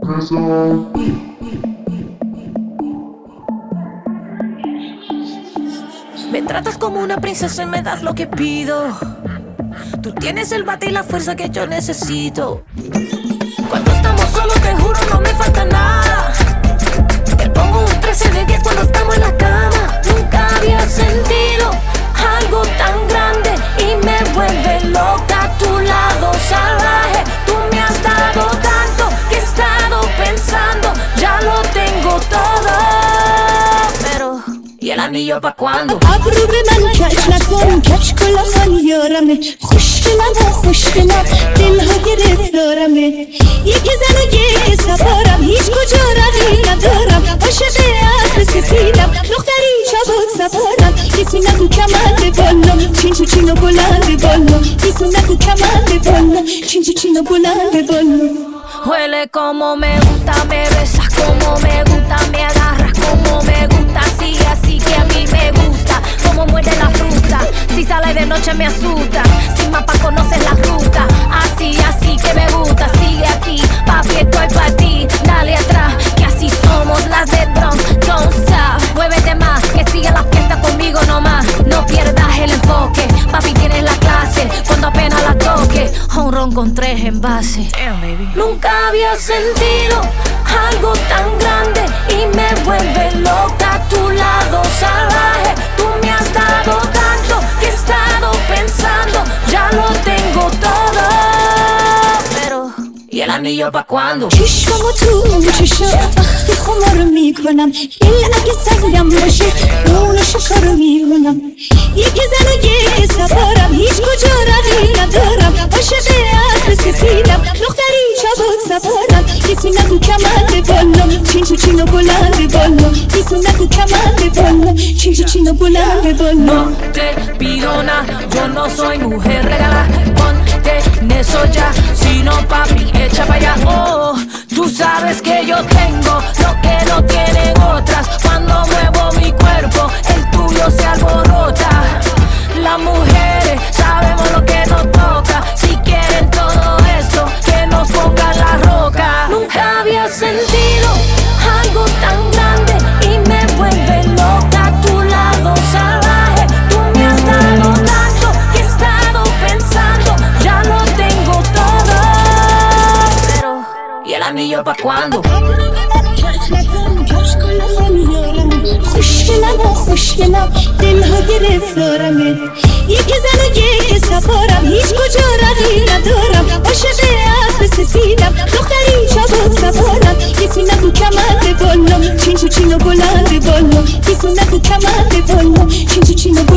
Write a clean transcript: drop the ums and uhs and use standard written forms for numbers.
Me tratas como una princesa y me das lo que pido. Tú tienes el bate y la fuerza que yo necesito. Cuando estamos solos te juro no me falta nada. Te pongo un 13 de 10 cuando estamos en la cama. Nunca había sentido algo tan grande y me vuelve loca a tu lado salvaje. Tú me has dado tanto que he estado pensando, ya lo tengo todo. Pero, ¿y el anillo pa' cuándo? ابرو به من کج نکن کج کلافان یارمه خوشگلم و خوشگلم دلها گرفتارمه یک زن و یک سوارم هیچ کجا روی ندارم عاشق اسب سفیدم دختری چابک سوارم کسی نگو کمند بالا چین چین و بلند بالا کسی نگو کمند بالا چین چین و بلند بالا Huele como me gusta, me besas como me gusta, me agarras como me gusta, así, así que a mí me gusta, como muerde la fruta, si sale de noche me asusta, sin mapa conoces la ruta, así, así que me gusta, sigue aquí, papi estoy pa' ti, dale atrás, que así somos las de Bronx, don't stop, muévete más, que siga la fiesta conmigo nomás, no pierdas el enfoque, papi tienes la clase, cuando apenas la toque, un ron con 3 envases. Damn, baby. Nunca había sentido algo tan grande y me vuelve loca a tu lado salvaje. Tú me has dado tanto que he estado pensando, ya lo tengo todo. Pero, ¿y el anillo pa' cuándo? چشمامو تو چشم وقتی خمارو میکنم دل اگه سنگم باشه اونو شکارو میکنم یک زن و یک سوارم هیچ کجا روی ندارم عاشق اسب سفیدم دختری چابک سوارم کسی نگو کمند بالا چین چین و بلند بالا کسی نگو کمند بالا چین چین و بلند بالا No te pido nada, yo no soy mujer regalada. Ponte en eso ya, si no papi, echa pa' allá. Oh, tú sabes que yo tengo lo que no tienen otras. Cuando muevo mi cuerpo, el tuyo se alborota. Las mujeres sabemos lo que nos toca. Si quieren todo eso, que nos pongan la roca. Nunca había sentido algo tan grande y me vuelve loca a tu lado salvaje. Tú me has dado tanto que he estado pensando, ya lo tengo todo. Pero, ¿y el anillo pa' cuándo? خوشگلم و خوشگلم دلها گرفتارمه یک زن و یک سوارم هیچ کجا روی ندارم عاشق اسب سفیدم دختری چابک سوارم کسی نگو کمند بالا چین چین و بلند بالا کسی نگو کمند بالا چین چین و